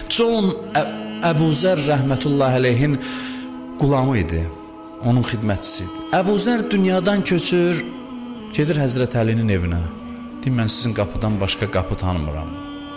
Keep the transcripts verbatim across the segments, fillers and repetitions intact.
John Əbu Zər rəhmətullahi əleyhin qulamı idi, onun xidmətçisi idi. Əbu Zər dünyadan köçür, gedir Həzrət Əlinin evinə. Deyir, mən sizin qapıdan başqa qapı tanımıram.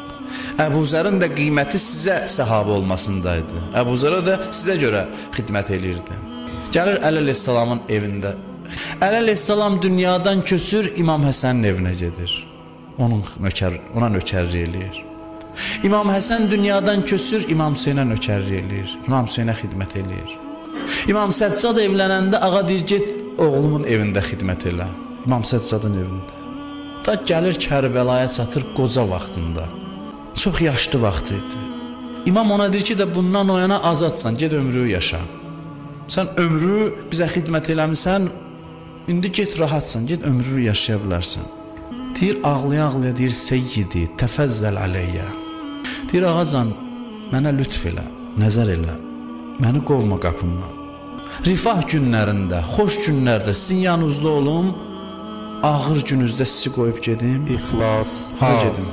Əbu Zərin də qiyməti sizə səhabə olmasındaydı. Əbu Zərə də sizə görə xidmət eləyirdi. Gəlir Əli əleyhissalamın evində. Əli əleyhissalam dünyadan köçür, İmam Həsənin evinə gedir. Onun nökər, ona nökərlik eləyir. İmam Həsən dünyadan köçür, İmam Hüseynə nökərlik eləyir. İmam Hüseynə xidmət eləyir. İmam Səccad evlənəndə ağa deyir, get oğlumun evində xidmət elə. İmam Səccadın evində. Da gəlir Kərbəlaya çatır qoca vaxtında. Çox yaşlı vaxt idi. İmam ona deyir ki, də bundan o yana azadsan, get ömrü yaşa. Sən ömrü bizə xidmət eləmirsən, indi get rahatsan, get ömrü yaşaya bilərsən. Deyir, ağlaya-ağlaya deyir, Seyyidi, təfəzzəl aleyyə. Deyir, ağacan, mənə lütf elə, nəzər elə, məni qovma qapımdan. Rifah günlərində, xoş günlərdə sizin yanınızda olum, ağır günüzdə sizi qoyub gedim. İxlas, ha gedim.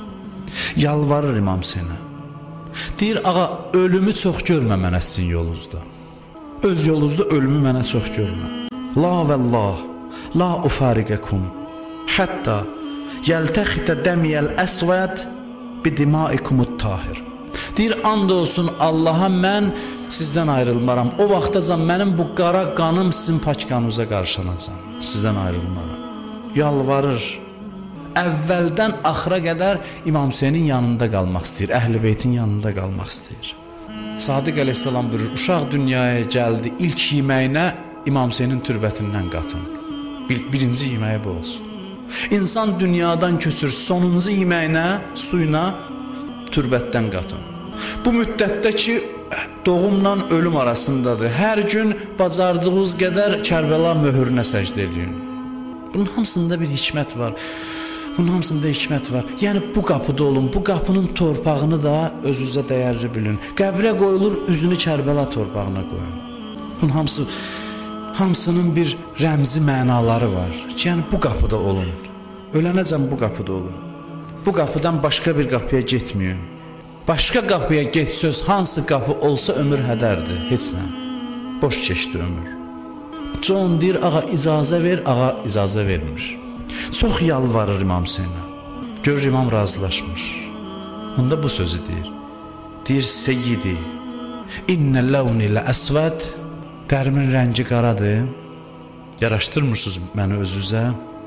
Yalvarır İmam Hüseynə. Deyir, ağa, ölümü çox görmə mənə sizin yolunuzda. Öz yolunuzda ölümü mənə çox görmə. La vəllah, la ufariqəkum, hətta yəltəxitə dəmiyəl əsvəd bidimaikumut tahir. Deyir, and olsun Allaha, mən sizdən ayrılmaram. O vaxtacan mənim bu qara qanım sizin pak qanınıza qarşılanacaq. Sizdən ayrılmaram. Yalvarır. Əvvəldən axıra qədər İmam Hüseynin yanında qalmaq istəyir, Əhl-i Beytin yanında qalmaq istəyir. Sadiq əleyhissalam buyurur, uşaq dünyaya gəldi, ilk yeməyinə İmam Hüseynin türbətindən qatın. Bir, birinci yeməyi bu olsun. İnsan dünyadan köçür, sonuncu yeməyinə, suyuna türbətdən qatın. Bu müddətdə ki, doğumla ölüm arasındadır. Hər gün bacardığınız qədər Kərbəla möhürünə səcdə edin. Bunun hamısında bir hikmət var. Bunun hamısında hikmət var. Yəni bu qapıda olun, bu qapının torpağını da özünüzə dəyərli bilin. Qəbrə qoyulur, üzünü Kərbəla torpağına qoyun. Bunun hamısı, hamısının bir rəmzi mənaları var. Yəni bu qapıda olun. Ölənəcən bu qapıda olun. Bu qapıdan başqa bir qapıya getməyin. Başqa qapıya get söz, hansı qapı olsa ömür hədərdir, heç nə. Boş keçdi ömür. John deyir, ağa icazə ver, ağa icazə vermir. Çox yalvarır İmam Hüseynə. Görür İmam razılaşmır. Onda bu sözü deyir. Deyir, Seyyidi, innə ləvni lə əsvəd, dərimin rəngi qaradır, yaraşdırmırsınız məni özünüzə.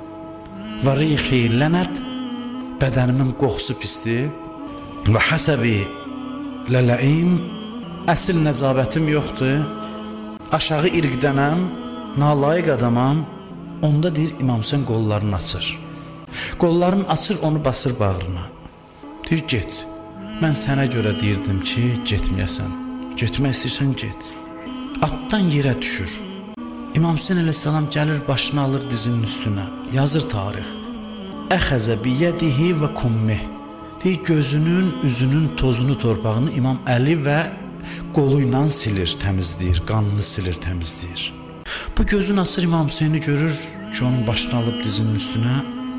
Və rixi lənət, bədənimin qoxusu pisdir. Və həsəbi lələim, əsil nəcabətim yoxdur, aşağı irqdənəm, nalayiq adamam. Onda deyir, İmam Hüseyn qollarını açır. Qollarını açır, onu basır bağrına. Deyir, get. Mən sənə görə deyirdim ki, getməyəsən. Getmək istəyirsən, get. Atdan yerə düşür. İmam Hüseyn əleyhissalam gəlir, başını alır dizinin üstünə. Yazır tarix. Əxəzə biyyədihi və kummih. Deyir, gözünün, üzünün tozunu, torpağını İmam Əli və qolu ilə silir, təmizləyir, qanını silir, təmizləyir. Bu gözün açır İmam Hüseyni görür ki, onun başını alıb dizinin üstünə.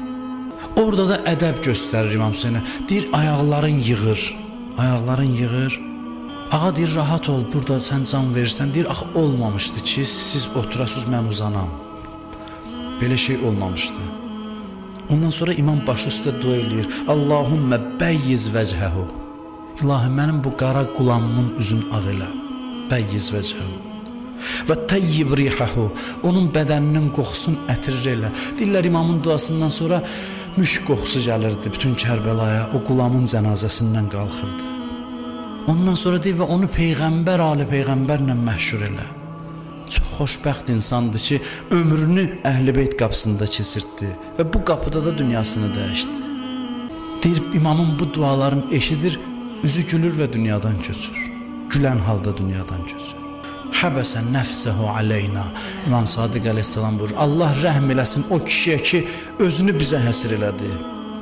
Orada da ədəb göstərir İmam Hüseynə. Deyir, ayaqların yığır, ayaqların yığır. Ağa deyir, rahat ol, burada sən can verirsən. Deyir, axı olmamışdı ki, siz oturasınız, mən uzanam. Belə şey olmamışdı. Ondan sonra İmam başı üstə dua eləyir. Allahümmə bəyyiz vəchəhu. İlahi, mənim bu qara qulamımın üzün ağ elə. Bəyyiz vəchəhu. Və təyyib rihəhu, onun bədəninin qoxusun ətirir elə. Deyirlər, İmamın duasından sonra müşk qoxusu gəlirdi bütün Kərbəlaya, o qulamın cənazəsindən qalxırdı. Ondan sonra deyir, və onu Peyğəmbər, Ali Peyğəmbərlə məhşur elə. Çox xoşbəxt insandır ki, ömrünü Əhl-i Beyt qapısında keçirtdi və bu qapıda da dünyasını dəyişdi. Deyir, İmamın bu dualarını eşidir, üzü gülür və dünyadan köçür. Gülən halda dünyadan köçür. Həbəsə nəfsəhu aleyna. İmam Sadiq əleyhissalam buyurur, Allah rəhm eləsin o kişiyə ki, özünü bizə həsr elədi.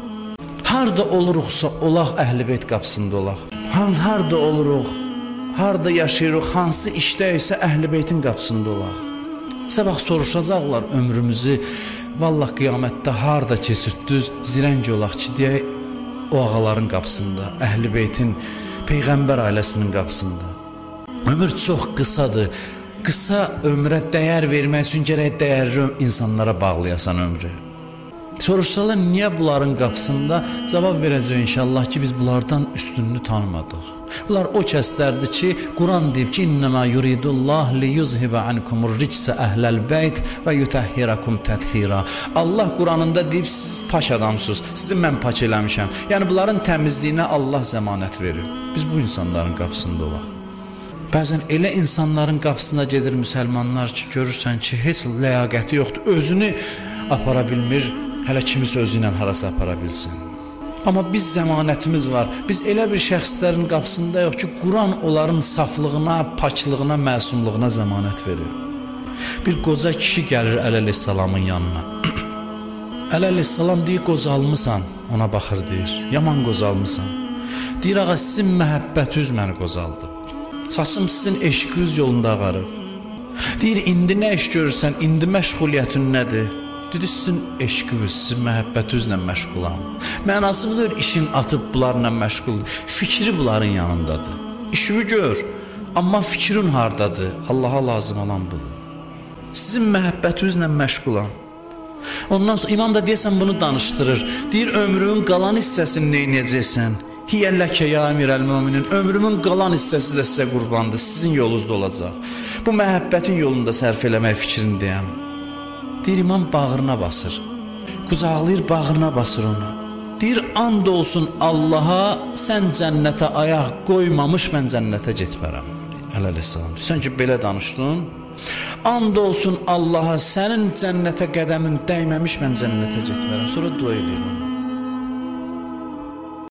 Harda oluruqsa olaq Əhl-i Beyt qapısında olaq. Harda oluruq, harda yaşayırıq, hansı işdəysə Əhl-i Beytin qapısında olaq. Sabah soruşacaqlar ömrümüzü, vallah qiyamətdə harda keçirtdiniz, zirəng olaq ki, deyək o ağaların qapısında, Əhl-i Beytin Peyğəmbər ailəsinin qapısında. Ömür çox qısadır. Qısa ömrə dəyər vermək üçün gərək dəyərli insanlara bağlayasan ömrü. Soruşsalar niyə bunların qapısında? Cavab verəcək inşallah ki, biz bunlardan üstünlüğünü tanımadıq. Bunlar o kəslərdir ki, Quran deyib ki, İnnəmə yuridullah li yuzhibə ankumur ricsə əhləl bəyt və yutəhhirakum təthira. Allah Quranında deyib, siz paş adamsınız, sizi mən pak eləmişəm. Yəni bunların təmizliyinə Allah zəmanət verir. Biz bu insanların qapısında olaq. Bəzən elə insanların qapısına gedir müsəlmanlar ki, görürsən ki, heç ləyaqəti yoxdur, özünü apara bilmir, hələ kimisə özü ilə harasa apara bilsin. Amma biz zəmanətimiz var, biz elə bir şəxslərin qapısında yox ki, Quran onların saflığına, paklığına, məsumluğuna zəmanət verir. Bir qoca kişi gəlir Əleyhisselamın yanına. Əleyhisselam deyir, qocalmısan, ona baxır deyir, yaman qocalmısan. Deyir, ağa, sizin məhəbbətiniz məni qocaldıb. Saçım sizin eşqiniz yolunda ağarıb. Deyir, indi nə iş görürsən, indi məşğuliyyətin nədir? Dedi, sizin eşqiniz, sizin məhəbbətinizlə məşğulam. Mənası budur, işin atıb bunlarla məşğuldur. Fikri bunların yanındadır. İşini gör, amma fikrin hardadır? Allaha lazım olan budur. Sizin məhəbbətinizlə məşğulam. Ondan sonra imam da deyəsən bunu danışdırır. Deyir, ömrünün qalan hissəsini neynəyəcəksən? Hiyəlləkə ya əmirəl müminin, ömrümün qalan hissəsi də sizə qurbandır, sizin yolunuzda olacaq. Bu məhəbbətin yolunda sərf eləmək fikrindəyəm. Deyir, imam bağrına basır, qucaqlayır, bağrına basır onu. Deyir, and olsun Allaha, sən cənnətə ayaq qoymamış, mən cənnətə getmərəm. Əleyhisselam deyir, sən ki, belə danışdın, and olsun Allaha, sənin cənnətə qədəmin dəyməmiş, mən cənnətə getmərəm. Sonra dua edir onu.